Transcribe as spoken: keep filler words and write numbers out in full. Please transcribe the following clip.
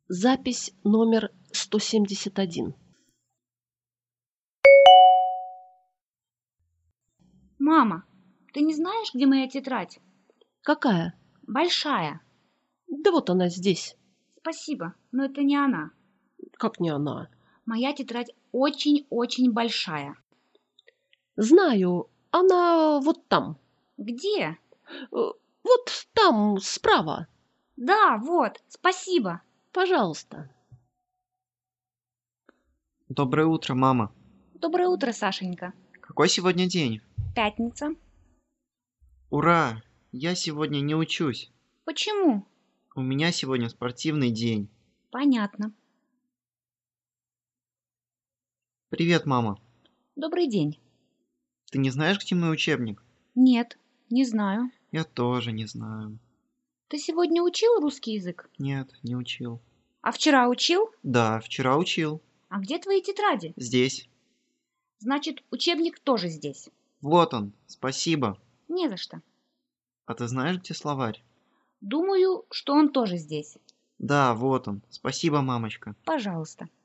Запись номер сто семьдесят один. Мама, ты не знаешь, где моя тетрадь? Какая? Большая. Да вот она здесь. Спасибо, но это не она. Как не она? Моя тетрадь очень-очень большая. Знаю, она вот там. Где? Э, Вот там, справа. Да, вот, спасибо. Пожалуйста. Доброе утро, мама. Доброе утро, Сашенька. Какой сегодня день? Пятница. Ура! Я сегодня не учусь. Почему? У меня сегодня спортивный день. Понятно. Привет, мама. Добрый день. Ты не знаешь, где мой учебник? Нет, не знаю. Я тоже не знаю. Ты сегодня учил русский язык? Нет, не учил. А вчера учил? Да, вчера учил. А где твои тетради? Здесь. Значит, учебник тоже здесь. Вот он. Спасибо. Не за что. А ты знаешь, где словарь? Думаю, что он тоже здесь. Да, вот он. Спасибо, мамочка. Пожалуйста.